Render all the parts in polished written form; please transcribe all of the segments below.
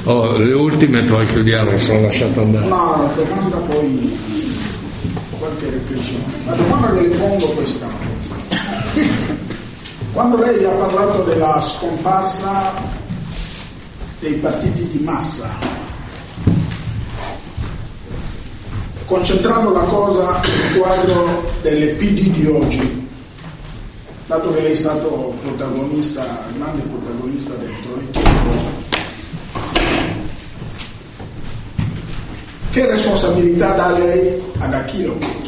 Le ultime poi chiudiamo, sono lasciato andare. No, la domanda poi qualche riflessione. La domanda che le pongo è questa. Quando lei ha parlato della scomparsa dei partiti di massa, concentrando la cosa nel quadro delle PD di oggi, dato che lei è stato protagonista, grande protagonista dentro, e chiedo che responsabilità dà lei ad Achille Ocheto?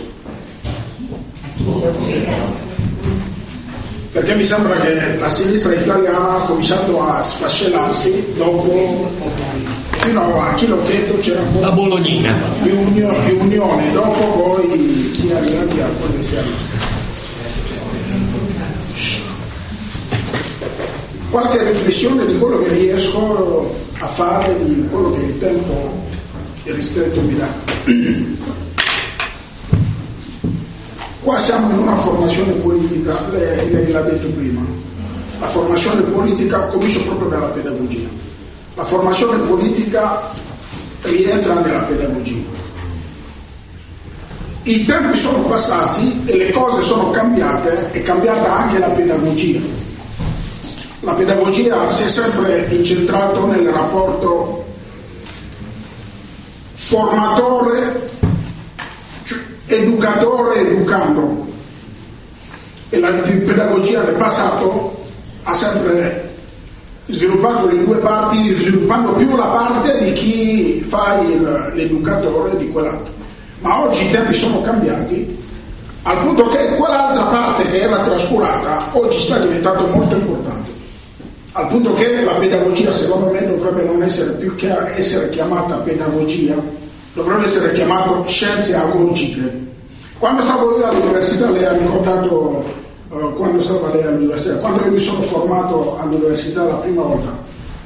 Perché mi sembra che la sinistra italiana ha cominciato a sfascellarsi dopo, fino a Achille Ocheto c'era un po' la Bolognina di unione, dopo poi si è arrivati a quello che si è arrivati. Qualche riflessione di quello che riesco a fare, di quello che il tempo ristretto mi dà. Qua siamo in una formazione politica, lei l'ha detto prima, la formazione politica comincia proprio dalla pedagogia. La formazione politica rientra nella pedagogia. I tempi sono passati e le cose sono cambiate, è cambiata anche la pedagogia. La pedagogia si è sempre incentrata nel rapporto formatore, educatore, educando, e la pedagogia del passato ha sempre sviluppato le due parti, sviluppando più la parte di chi fa l'educatore di quell'altro. Ma oggi i tempi sono cambiati al punto che quell'altra parte che era trascurata oggi sta diventando molto importante, al punto che la pedagogia secondo me dovrebbe non essere più che essere chiamata pedagogia, dovrebbe essere chiamata scienze agogiche. Quando stavo io all'università, lei ha ricordato quando stava lei all'università, quando io mi sono formato all'università la prima volta,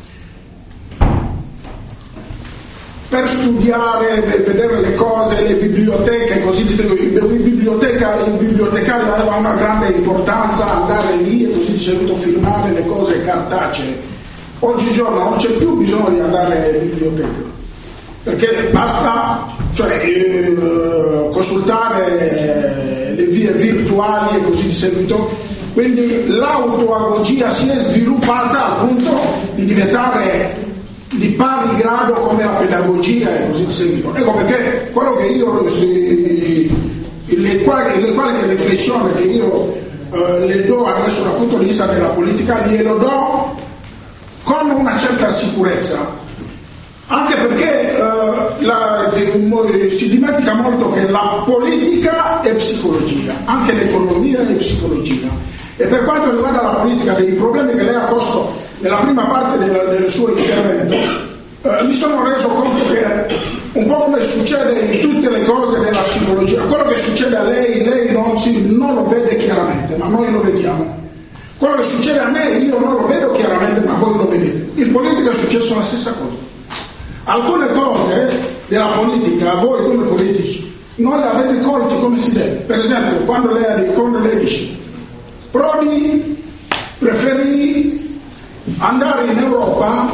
per studiare, vedere le cose, le biblioteche, così dicevo, il bibliotecario aveva una grande importanza, andare lì e così dicevo, firmare le cose cartacee. Oggigiorno non c'è più bisogno di andare in biblioteca, perché basta consultare le vie virtuali e così di seguito. Quindi l'autoagogia si è sviluppata al punto di diventare di pari grado come la pedagogia e così di seguito. Ecco perché quello che io qualche riflessione che io le do adesso dal punto di vista della politica glielo do con una certa sicurezza, anche perché si dimentica molto che la politica è psicologia, anche l'economia è psicologia, e per quanto riguarda la politica, dei problemi che lei ha posto nella prima parte del suo intervento, mi sono reso conto che un po' come succede in tutte le cose della psicologia, quello che succede a lei non lo vede chiaramente, ma noi lo vediamo. Quello che succede a me io non lo vedo chiaramente, ma voi lo vedete. In politica è successo la stessa cosa. Alcune cose della politica, voi come politici, non le avete colti come si deve. Per esempio, quando lei dice Prodi preferì andare in Europa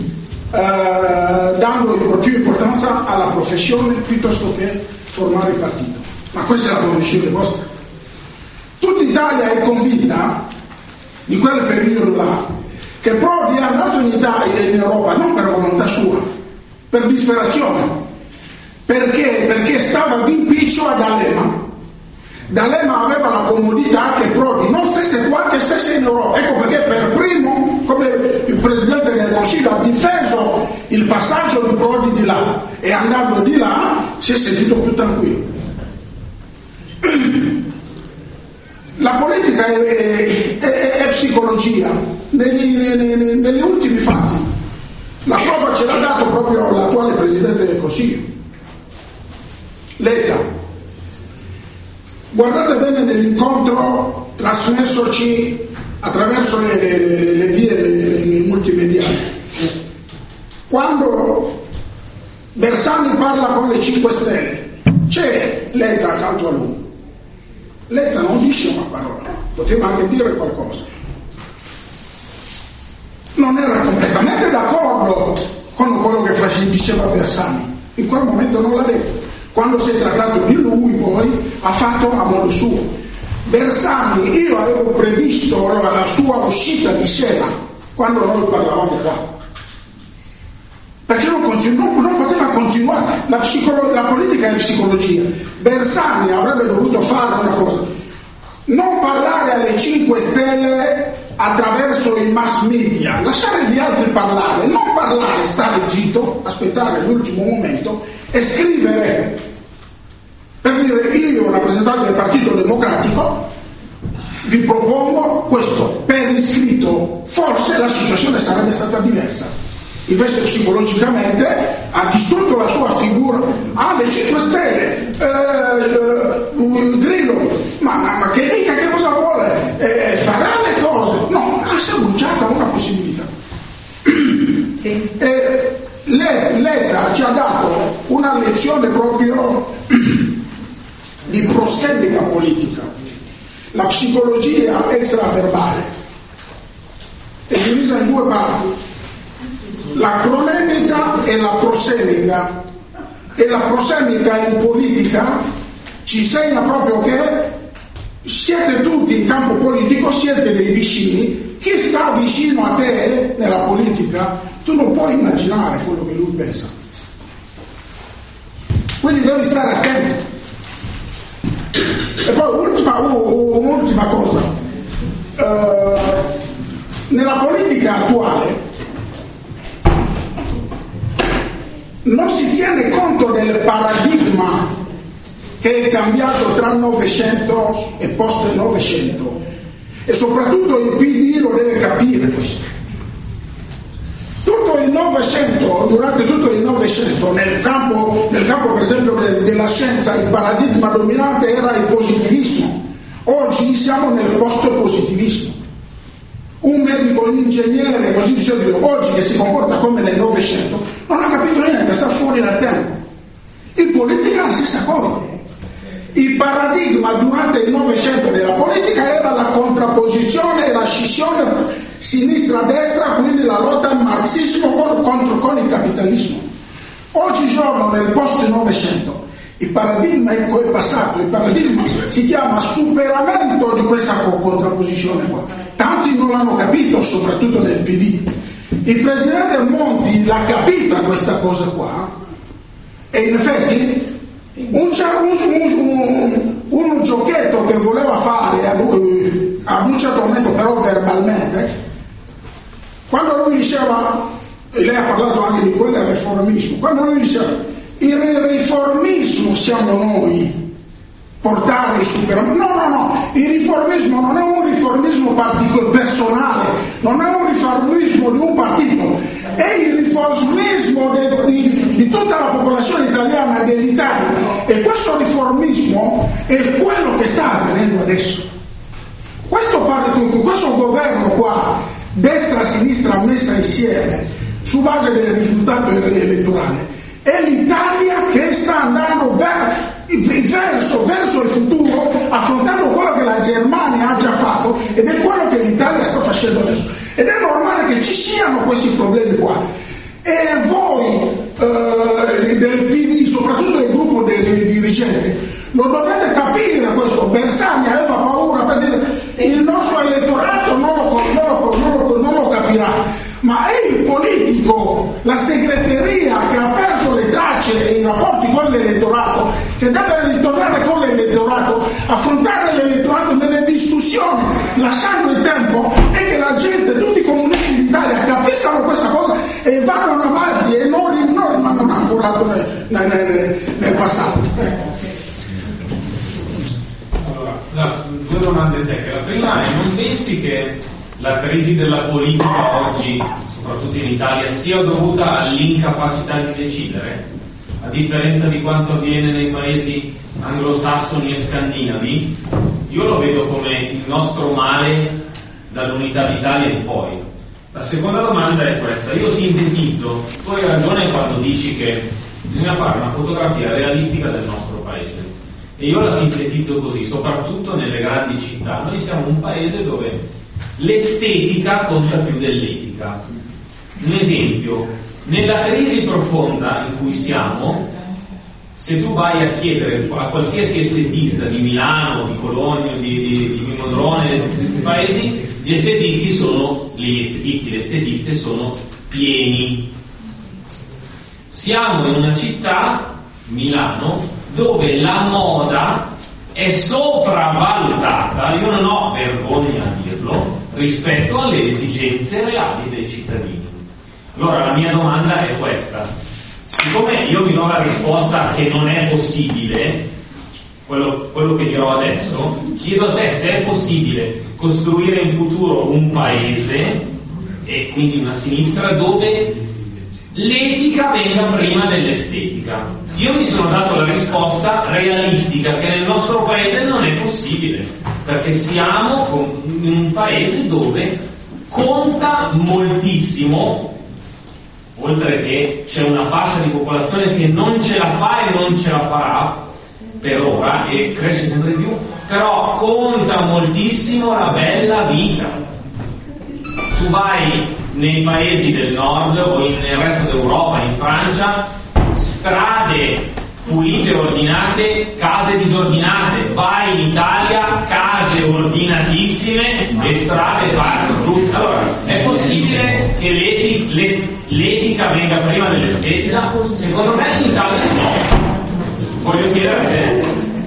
dando più importanza alla professione piuttosto che formare il partito. Ma questa è la professione vostra. Tutta Italia è convinta di quel periodo là che Prodi è andato in Europa non per volontà sua, per disperazione, perché stava d'impiccio ad D'Alema. D'Alema aveva la comodità che Prodi non stesse qua, che stesse in Europa. Ecco perché per primo, come il Presidente del Consiglio, ha difeso il passaggio di Prodi di là, e andando di là si è sentito più tranquillo. La politica è psicologia negli ultimi fatti. La prova ce l'ha dato proprio l'attuale Presidente del Consiglio, Letta. Guardate bene nell'incontro trasmessoci attraverso le vie multimediali. Quando Bersani parla con le 5 Stelle, c'è Letta accanto a lui. Letta non dice una parola, poteva anche dire qualcosa. Non era completamente d'accordo con diceva Bersani. In quel momento non l'ha detto. Quando si è trattato di lui poi ha fatto a modo suo. Bersani, io avevo previsto la sua uscita di sera quando noi parlavamo qua, perché non poteva continuare. La politica è psicologia. Bersani avrebbe dovuto fare una cosa: non parlare alle 5 Stelle attraverso i mass media, lasciare gli altri parlare, non parlare, stare zitto, aspettare l'ultimo momento e scrivere, per dire: io, rappresentante del Partito Democratico, vi propongo questo per iscritto. Forse la situazione sarebbe stata diversa. Invece psicologicamente ha distrutto la sua figura. Le 5 Stelle, Grillo, ma che mica che cosa vuole? Farà le cose? No, si è bruciata una possibilità. Letta ci ha dato una lezione proprio di prosemica politica. La psicologia extraverbale è divisa in due parti: la cronemica e la prosemica. E la prosemica in politica ci insegna proprio che siete tutti in campo politico, siete dei vicini. Chi sta vicino a te nella politica, tu non puoi immaginare quello che lui pensa, quindi devi stare attento. E poi un'ultima cosa, nella politica attuale non si tiene conto del paradigma che è cambiato tra Novecento e post Novecento, e soprattutto il PD lo deve capire questo. Tutto il Novecento, durante tutto il Novecento, nel campo per esempio della scienza, il paradigma dominante era il positivismo. Oggi siamo nel post-positivismo. Un medico, un ingegnere, così di solito, oggi che si comporta come nel Novecento, non ha capito niente, sta fuori dal tempo. In politica è la stessa cosa. Il paradigma durante il Novecento della politica era la contrapposizione e la scissione sinistra-destra, quindi la lotta al marxismo con il capitalismo. Oggigiorno, nel post-Novecento, il paradigma è passato, il paradigma si chiama superamento di questa contrapposizione qua. Tanti non l'hanno capito, soprattutto nel PD. Il presidente Monti l'ha capita questa cosa qua, e in effetti un giochetto che voleva fare ad un certo momento, però verbalmente, quando lui diceva, e lei ha parlato anche di quello, il riformismo, quando lui diceva: il riformismo siamo noi, portare il superamento. No, il riformismo non è un riformismo personale, non è un riformismo di un partito, è il riformismo di tutta la popolazione italiana, dell'Italia. E questo riformismo è quello che sta avvenendo adesso. Questo governo qua, destra-sinistra messa insieme su base del risultato elettorale, è l'Italia che sta andando verso il futuro, affrontando quello che la Germania ha già fatto, ed è quello che l'Italia sta facendo adesso. Ed è normale che ci siano questi problemi qua. E voi del PD, soprattutto il gruppo dei dirigenti, lo dovete capire questo. Bersani aveva paura per dire: il nostro elettorato non lo capirà. Ma è il politico, la segreteria che ha perso le tracce e i rapporti con l'elettorato, che deve ritornare con l'elettorato, affrontare l'elettorato nelle discussioni, lasciando il tempo, e che la gente, tutti i comunisti d'Italia, capiscano questa cosa e vadano avanti e non rimangono ancorati nel passato. Allora, due domande secche. La prima è: non pensi che la crisi della politica oggi, soprattutto in Italia, sia dovuta all'incapacità di decidere, a differenza di quanto avviene nei paesi anglosassoni e scandinavi? Io lo vedo come il nostro male dall'unità d'Italia in poi. La seconda domanda è questa: io sintetizzo, tu hai ragione quando dici che bisogna fare una fotografia realistica del nostro paese, e io la sintetizzo così: soprattutto nelle grandi città noi siamo un paese dove l'estetica conta più dell'etica. Un esempio: Nella crisi profonda in cui siamo, se tu vai a chiedere a qualsiasi estetista di Milano, di Cologno, di Modrone, di questi paesi, gli estetiste sono pieni. Siamo in una città, Milano, dove la moda è sopravvalutata, io non ho vergogna a dirlo, rispetto alle esigenze reali dei cittadini. Allora la mia domanda è questa: siccome io vi do la risposta che non è possibile, quello che dirò adesso, chiedo a te se è possibile costruire in futuro un paese, e quindi una sinistra, dove l'etica venga prima dell'estetica. Io mi sono dato la risposta realistica, che nel nostro paese non è possibile, perché siamo in un paese dove conta moltissimo, oltre che c'è una fascia di popolazione che non ce la fa e non ce la farà per ora e cresce sempre di più, però conta moltissimo la bella vita. Tu vai nei paesi del nord o nel resto d'Europa, in Francia, strade pulite, ordinate, case disordinate. Vai in Italia, case ordinatissime e strade giù. Allora, è possibile che l'etica venga prima dell'estetica? Secondo me in Italia no. Voglio chiedere a te.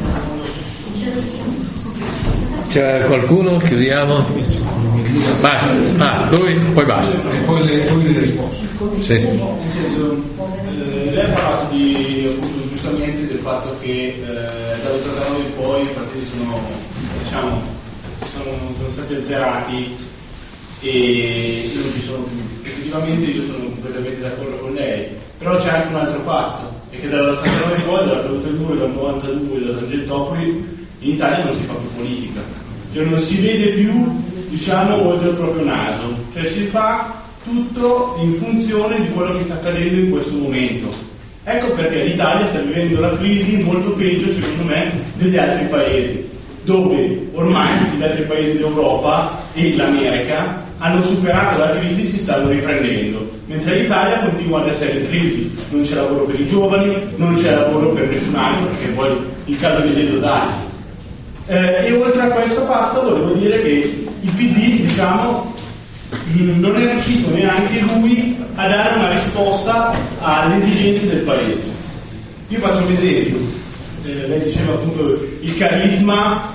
C'è qualcuno? Chiudiamo? Basta. Lui, poi basta. E poi le risposte. Sì. Nel senso, lei ha parlato appunto giustamente del fatto che dall'89 in poi i partiti sono stati azzerati e non ci sono più. Effettivamente io sono completamente d'accordo con lei, però c'è anche un altro fatto, è che dall'89 in poi, dall'82, dal 92, da Tangentopoli, in Italia non si fa più politica, cioè non si vede più, diciamo, oltre il proprio naso, cioè si fa tutto in funzione di quello che sta accadendo in questo momento. Ecco perché l'Italia sta vivendo la crisi molto peggio, secondo me, degli altri paesi, dove ormai tutti gli altri paesi d'Europa e l'America hanno superato la crisi e si stanno riprendendo, mentre l'Italia continua ad essere in crisi. Non c'è lavoro per i giovani, non c'è lavoro per nessun altro, perché poi il caso degli esodati. E oltre a questo fatto volevo dire che il PD, diciamo, non è riuscito neanche lui a dare una risposta alle esigenze del paese. Io faccio un esempio, lei diceva appunto il carisma,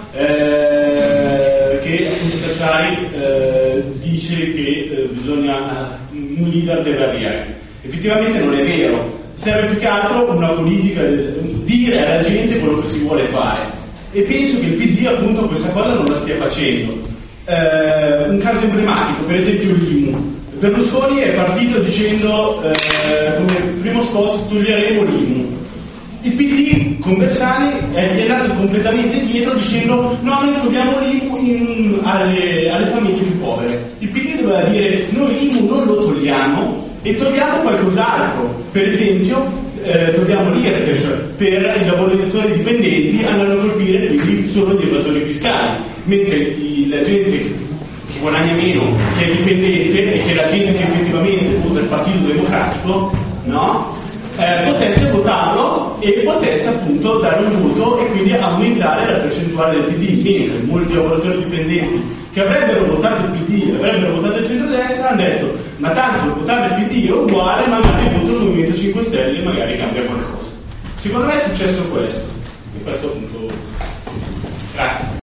che appunto Cacciari dice che bisogna un leader deve avere. Effettivamente non è vero, serve più che altro una politica, dire alla gente quello che si vuole fare, e penso che il PD appunto questa cosa non la stia facendo. Un caso emblematico, per esempio l'IMU. Berlusconi è partito dicendo come primo spot toglieremo l'IMU. Il PD con Bersani è andato completamente dietro dicendo no, noi togliamo l'IMU alle famiglie più povere. Il PD doveva dire noi l'IMU non lo togliamo e togliamo qualcos'altro, per esempio togliamo l'IRPEF per i lavoratori dipendenti, andando a colpire quindi solo gli evasori fiscali, mentre la gente che guadagna meno, che è dipendente e che è la gente che effettivamente vota il Partito Democratico, no? Potesse votarlo e potesse appunto dare un voto e quindi aumentare la percentuale del PD, mentre molti lavoratori dipendenti che avrebbero votato il PD, avrebbero votato il centrodestra, hanno detto ma tanto votare il PD è uguale, magari voto il Movimento 5 Stelle e magari cambia qualcosa. Secondo me è successo questo, e questo appunto grazie.